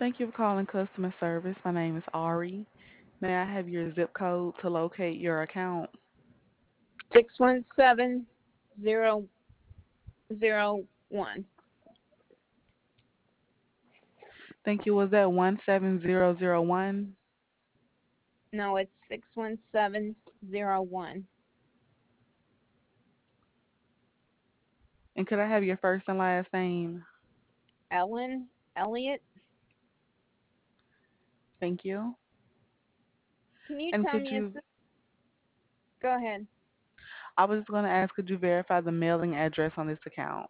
Thank you for calling customer service. My name is Ari. May I have your zip code to locate your account? 617001. Thank you. Was that 17001? No, it's 61701. And could I have your first and last name? Ellen Elliott, Thank you. can you And tell could me, is you, this, go ahead, I was going to ask, could you verify the mailing address on this account?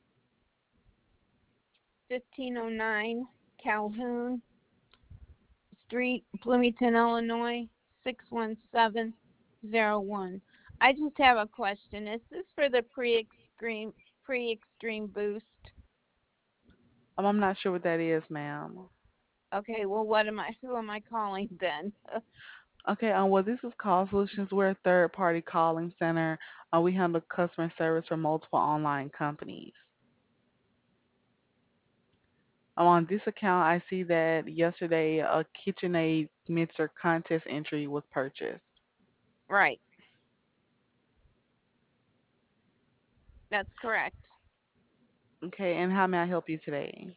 1509 Calhoun Street, Bloomington, Illinois, 61701. I just have a question. Is this for the pre-extreme boost? I'm not sure what that is, ma'am. Okay, well, who am I calling then? Okay, well, this is Call Solutions. We're a third-party calling center. We handle customer service for multiple online companies. On this account, I see that yesterday a KitchenAid mixer contest entry was purchased. Right, that's correct. Okay, and how may I help you today?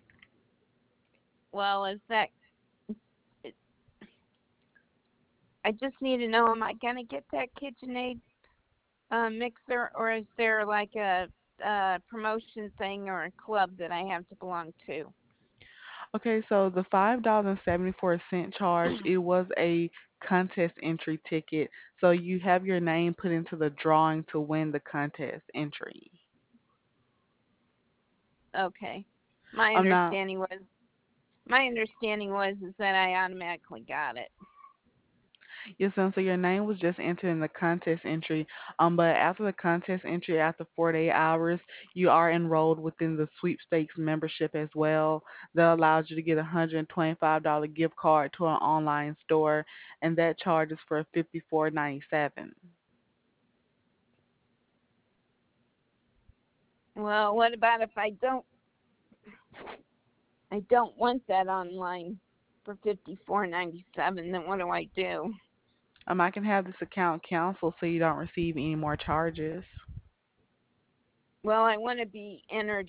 Well, I just need to know, am I gonna get that KitchenAid mixer, or is there like a promotion thing or a club that I have to belong to? Okay, so the $5.74 charge, it was a contest entry ticket. So you have your name put into the drawing to win the contest entry. Okay. My I'm not understanding was my understanding was is that I automatically got it. Yes, ma'am. So your name was just entered in the contest entry. But after the contest entry, after 48 hours, you are enrolled within the sweepstakes membership as well. That allows you to get a $125 gift card to an online store, and that charges for 54.97. Well, what about if I don't want that online for 54.97? Then what do I do? I can have this account canceled so you don't receive any more charges. Well, I want to be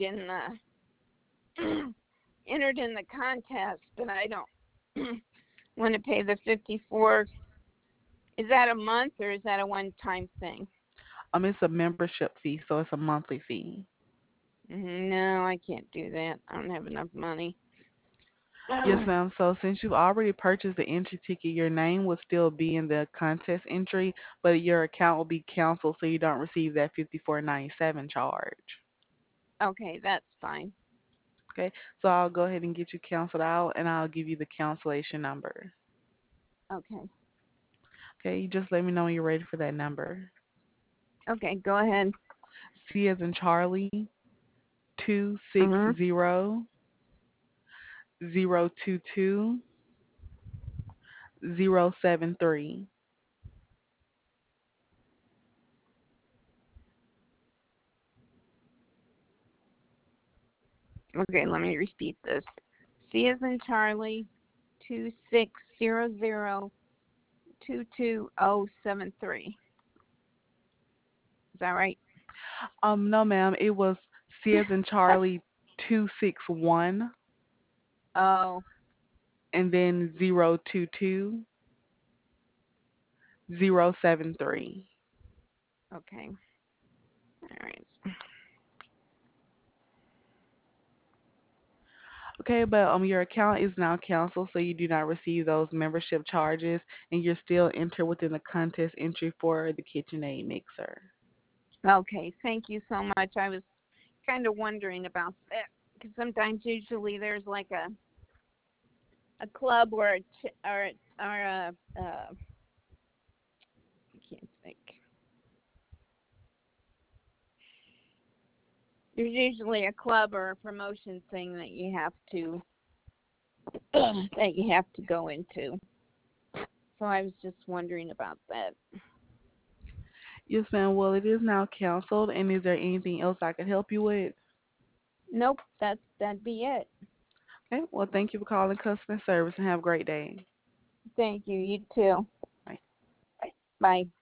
entered in the contest, but I don't want to pay the 54. Is that a month or is that a one-time thing? It's a membership fee, so it's a monthly fee. No, I can't do that. I don't have enough money. Yes, ma'am. So since you've already purchased the entry ticket, your name will still be in the contest entry, but your account will be canceled so you don't receive that 54.97 charge. Okay, that's fine. Okay, so I'll go ahead and get you canceled out, and I'll give you the cancellation number. Okay. Okay, you just let me know when you're ready for that number. Okay, go ahead. C as in Charlie, two six Mhm. zero 022 073. Okay, let me repeat this. C as in Charlie, 2600 22073. Is that right? No, ma'am, it was C as in Charlie 261 Oh, and then 022 073. okay. All right. Okay, but your account is now canceled, so you do not receive those membership charges, and you're still entered within the contest entry for the KitchenAid mixer. Okay, thank you so much. I was kind of wondering about that because sometimes, usually, there's like a club or or I can't think. There's usually a club or a promotion thing that you have to that you have to go into. So I was just wondering about that. Yes, ma'am. Well, it is now canceled, and is there anything else I could help you with? Nope, that'd be it. Okay. Well, thank you for calling customer service and have a great day. Thank you. You too. Bye. Bye.